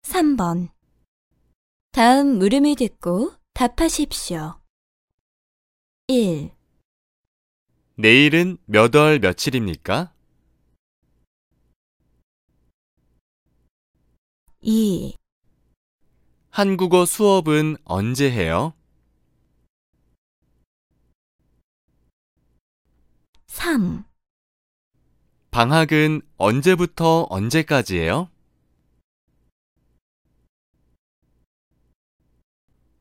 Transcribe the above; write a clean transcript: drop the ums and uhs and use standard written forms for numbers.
3번. 다음 물음을 듣고 답하십시오. 1, 내일은 몇 월 며칠입니까? 2, 한국어 수업은 언제 해요? 3. 방학은 언제부터 언제까지예요?